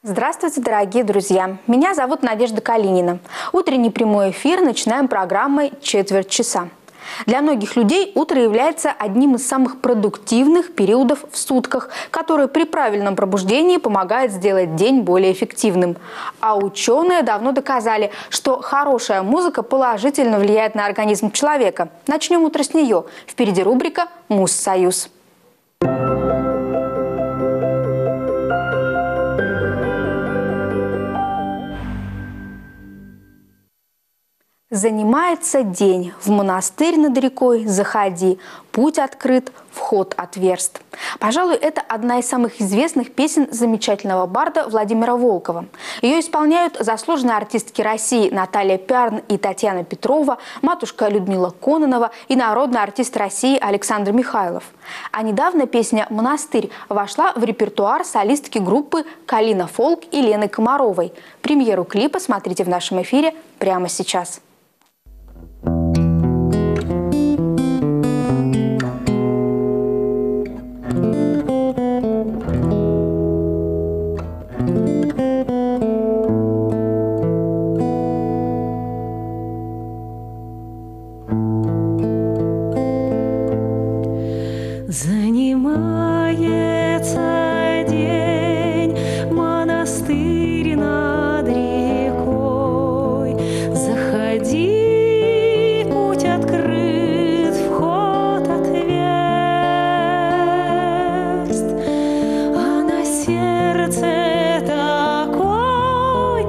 Здравствуйте, дорогие друзья! Меня зовут Надежда Калинина. Утренний прямой эфир начинаем программой «Четверть часа». Для многих людей утро является одним из самых продуктивных периодов в сутках, который при правильном пробуждении помогает сделать день более эффективным. А ученые давно доказали, что хорошая музыка положительно влияет на организм человека. Начнем утро с нее. Впереди рубрика «Муз-Союз». Занимается день, в монастырь над рекой заходи, путь открыт, вход отверст. Пожалуй, это одна из самых известных песен замечательного барда Владимира Волкова. Ее исполняют заслуженные артистки России Наталья Пярн и Татьяна Петрова, матушка Людмила Кононова и народный артист России Александр Михайлов. А недавно песня «Монастырь» вошла в репертуар солистки группы «Калина Фолк» и Лены Комаровой. Премьеру клипа смотрите в нашем эфире прямо сейчас. Занимается день, монастырь над рекой. Заходи, путь открыт, вход отверст. А на сердце такой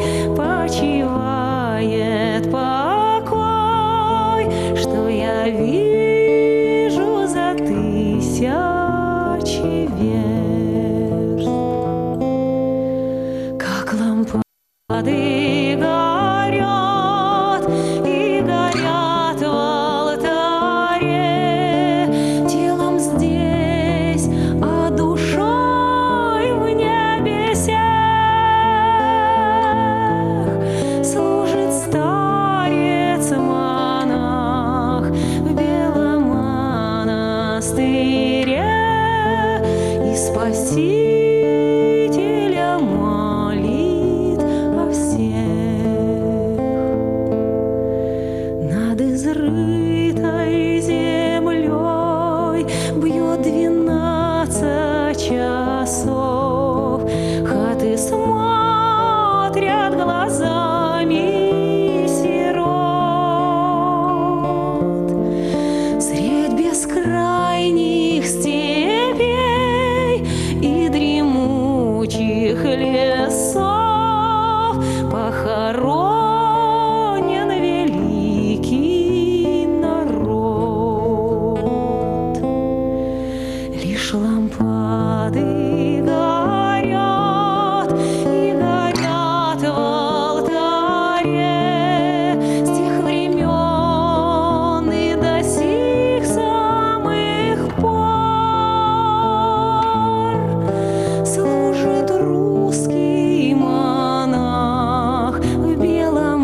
почивает покой, что я вижу за тысячи верст, как лампады горят и горят в алтаре, телом здесь, а душой в небесах. Служит старец-монах в белом монастыре, Спасителя молит о всех. Над изрытой землей бьет 12 часов. Хаты смотрят глазами сирот. Средь бескрайних степей и дремучих лесов похоронен великий народ. Лишь лампады горят и горят в алтаре с тех времен и до сих самых пор. Служит русский монах в белом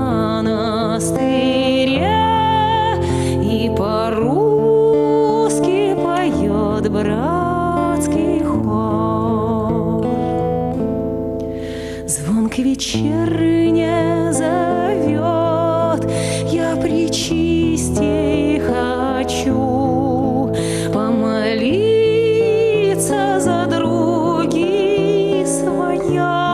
монастыре и по-русски поет братский хор. Звон к вечерне зовет, я причистей хочу помолиться за други своя,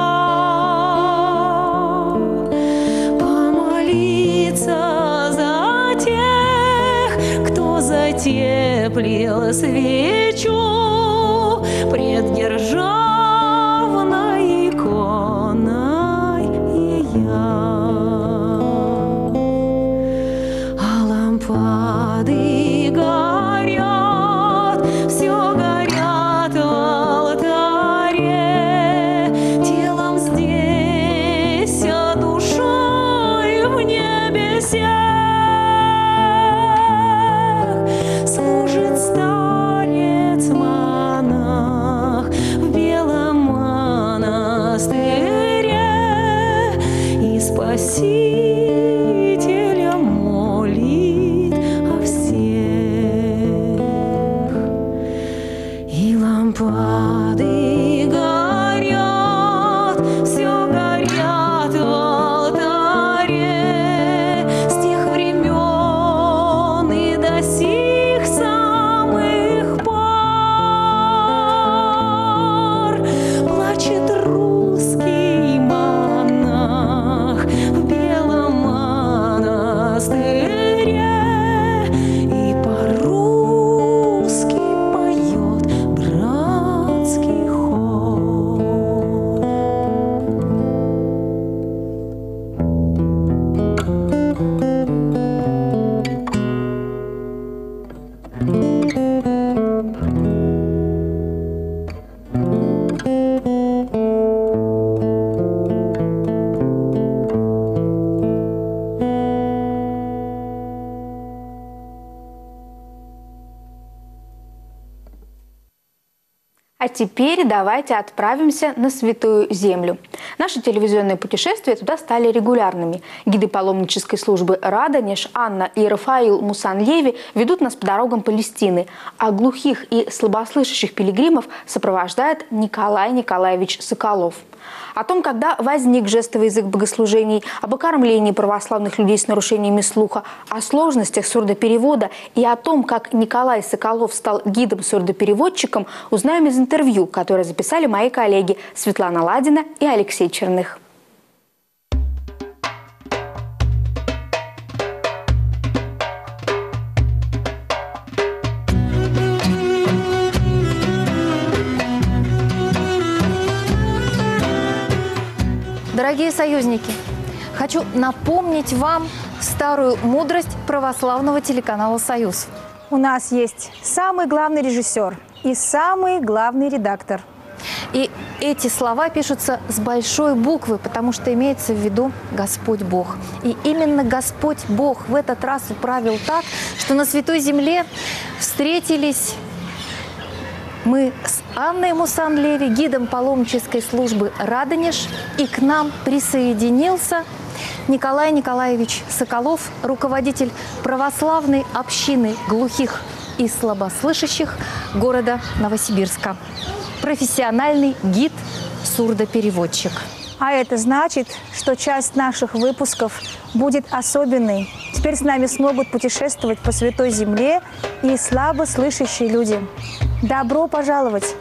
помолиться за тех, кто затеплил свечу пред державной иконой я. А лампады горят, все горят в алтаре, телом здесь, а душой в небесах. Служит старец-монах в белом монастыре и Спасителя молит о всех. И лампады горят, плачет русский монах в белом монастыре и по-русски поет братский хор. А теперь давайте отправимся на Святую Землю. Наши телевизионные путешествия туда стали регулярными. Гиды паломнической службы «Радонеж» Анна и Рафаил Мусанлеви ведут нас по дорогам Палестины, а глухих и слабослышащих пилигримов сопровождает Николай Николаевич Соколов. О том, когда возник жестовый язык богослужений, об окормлении православных людей с нарушениями слуха, о сложностях сурдоперевода и о том, как Николай Соколов стал гидом-сурдопереводчиком, узнаем из интервью, которое записали мои коллеги Светлана Ладина и Алексей Черных. Дорогие союзники, хочу напомнить вам старую мудрость православного телеканала «Союз». У нас есть самый главный режиссер и самый главный редактор. И эти слова пишутся с большой буквы, потому что имеется в виду Господь Бог. И именно Господь Бог в этот раз управил так, что на Святой Земле встретились мы с Анной Мусанлеви, гидом паломнической службы «Радонеж», и к нам присоединился Николай Николаевич Соколов, руководитель православной общины глухих и слабослышащих города Новосибирска, профессиональный гид-сурдопереводчик. А это значит, что часть наших выпусков будет особенной. Теперь с нами смогут путешествовать по Святой Земле и слабослышащие люди. Добро пожаловать!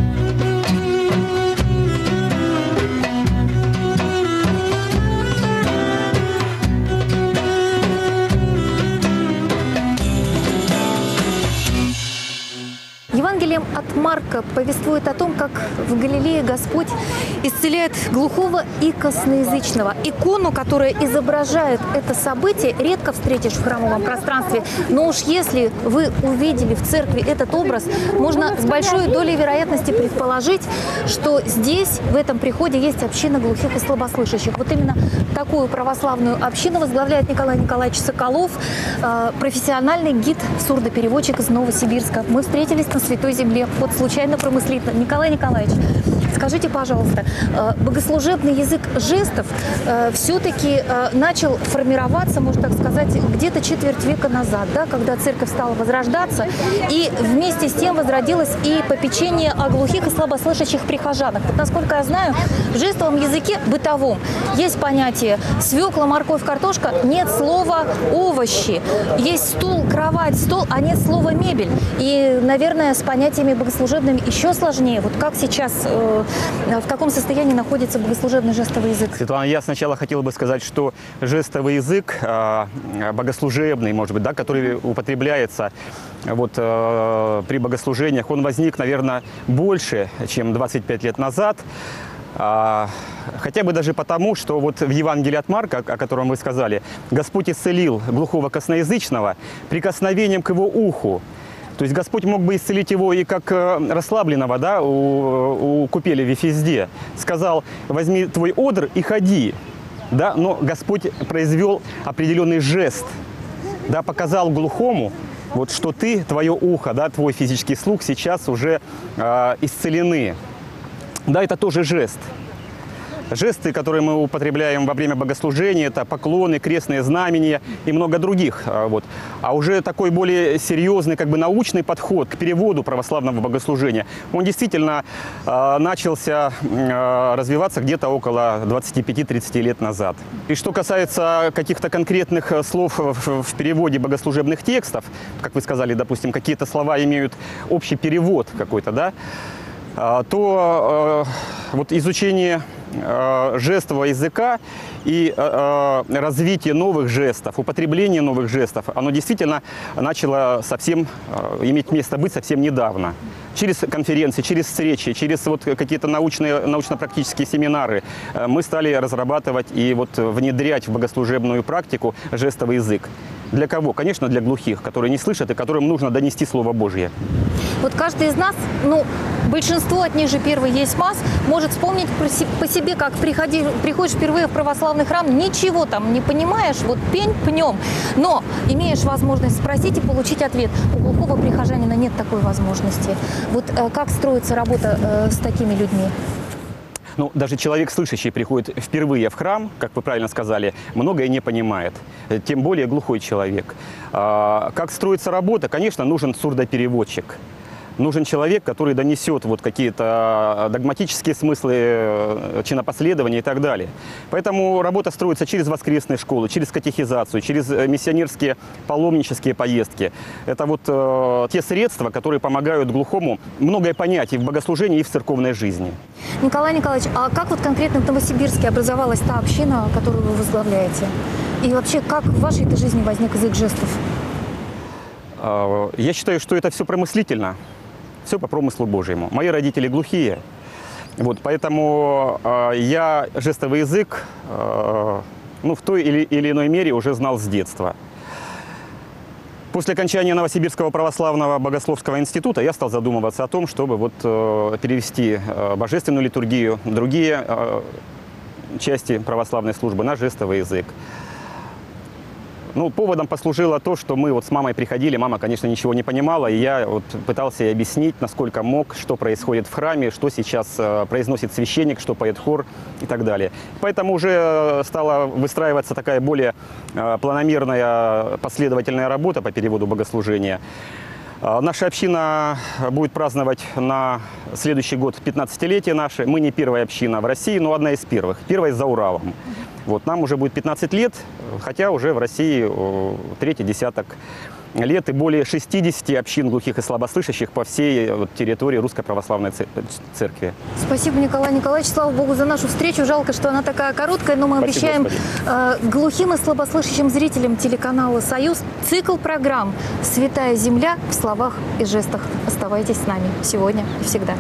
Евангелием от Марка повествует о том, как в Галилее Господь исцеляет глухого и косноязычного. Икону, которая изображает это событие, редко встретишь в храмовом пространстве. Но уж если вы увидели в церкви этот образ, можно с большой долей вероятности предположить, что здесь, в этом приходе, есть община глухих и слабослышащих. Вот именно такую православную общину возглавляет Николай Николаевич Соколов, профессиональный гид-сурдопереводчик из Новосибирска. Мы встретились на Святой Земле, вот случайно промыслительно. Николай Николаевич, скажите, пожалуйста, богослужебный язык жестов все-таки начал формироваться, можно так сказать, где-то четверть века назад, да, когда церковь стала возрождаться, и вместе с тем возродилось и попечение о глухих и слабослышащих прихожанах. Вот, насколько я знаю, в жестовом языке бытовом есть понятие свекла, морковь, картошка, нет слова овощи. Есть стул, кровать, стол, а нет слова мебель. И, наверное, с понятиями богослужебными еще сложнее. Вот как сейчас, в каком состоянии находится богослужебный жестовый язык? Светлана, я сначала хотел бы сказать, что жестовый язык, богослужебный, может быть, да, который употребляется вот, при богослужениях, он возник, наверное, больше, чем 25 лет назад. Хотя бы даже потому, что вот в Евангелии от Марка, о котором вы сказали, Господь исцелил глухого косноязычного прикосновением к его уху. То есть Господь мог бы исцелить его и как расслабленного, да, у купели в Вифезде. Сказал: возьми твой одр и ходи. Да? Но Господь произвел определенный жест, да, показал глухому, вот, что ты, твое ухо, да, твой физический слух сейчас уже исцелены. Да, это тоже жест. Жесты, которые мы употребляем во время богослужения, это поклоны, крестные знамения и много других. Вот. А уже такой более серьезный, как бы научный подход к переводу православного богослужения, он действительно начался развиваться где-то около 25-30 лет назад. И что касается каких-то конкретных слов в переводе богослужебных текстов, как вы сказали, допустим, какие-то слова имеют общий перевод какой-то, да, то вот изучение жестового языка и развитие новых жестов, употребление новых жестов, оно действительно начало совсем иметь место быть совсем недавно. Через конференции, через встречи, через вот какие-то научно-практические семинары мы стали разрабатывать и вот внедрять в богослужебную практику жестовый язык. Для кого? Конечно, для глухих, которые не слышат и которым нужно донести Слово Божье. Вот каждый из нас, ну, большинство от них же первый есть масс, может вспомнить по себе, как приходишь впервые в православный храм, ничего там не понимаешь, вот пень пнем, но имеешь возможность спросить и получить ответ. У глухого прихожанина нет такой возможности. Вот как строится работа с такими людьми? Ну, даже человек слышащий приходит впервые в храм, как вы правильно сказали, многое не понимает, тем более глухой человек. Как строится работа? Конечно, нужен сурдопереводчик. Нужен человек, который донесет вот какие-то догматические смыслы, чинопоследования и так далее. Поэтому работа строится через воскресные школы, через катехизацию, через миссионерские паломнические поездки. Это вот те средства, которые помогают глухому многое понять и в богослужении, и в церковной жизни. Николай Николаевич, а как вот конкретно в Новосибирске образовалась та община, которую вы возглавляете? И вообще, как в вашей-то жизни возник язык жестов? Я считаю, что это все промыслительно. Все по промыслу Божьему. Мои родители глухие, вот, поэтому я жестовый язык ну, в той или иной мере уже знал с детства. После окончания Новосибирского православного богословского института я стал задумываться о том, чтобы вот, перевести божественную литургию, другие части православной службы на жестовый язык. Ну, поводом послужило то, что мы вот с мамой приходили, мама, конечно, ничего не понимала, и я вот пытался ей объяснить, насколько мог, что происходит в храме, что сейчас произносит священник, что поет хор и так далее. Поэтому уже стала выстраиваться такая более планомерная, последовательная работа по переводу богослужения. Наша община будет праздновать на следующий год 15-летие наше. Мы не первая община в России, но одна из первых. Первая за Уралом. Вот, нам уже будет 15 лет, хотя уже в России третий десяток лет и более 60 общин глухих и слабослышащих по всей территории Русской Православной Церкви. Спасибо, Николай Николаевич. Слава Богу за нашу встречу. Жалко, что она такая короткая, но мы Спасибо, обещаем глухим и слабослышащим зрителям телеканала «Союз» цикл программ «Святая земля» в словах и жестах. Оставайтесь с нами сегодня и всегда.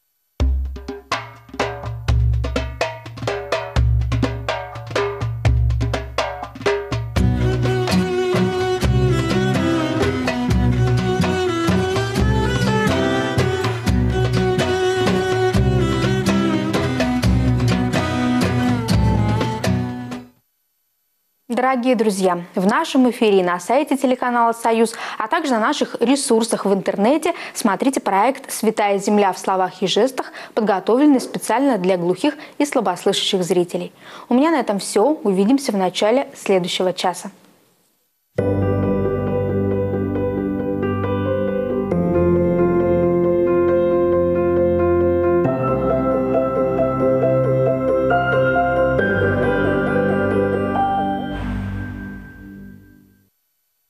Дорогие друзья, в нашем эфире на сайте телеканала «Союз», а также на наших ресурсах в интернете смотрите проект «Святая земля в словах и жестах», подготовленный специально для глухих и слабослышащих зрителей. У меня на этом все. Увидимся в начале следующего часа.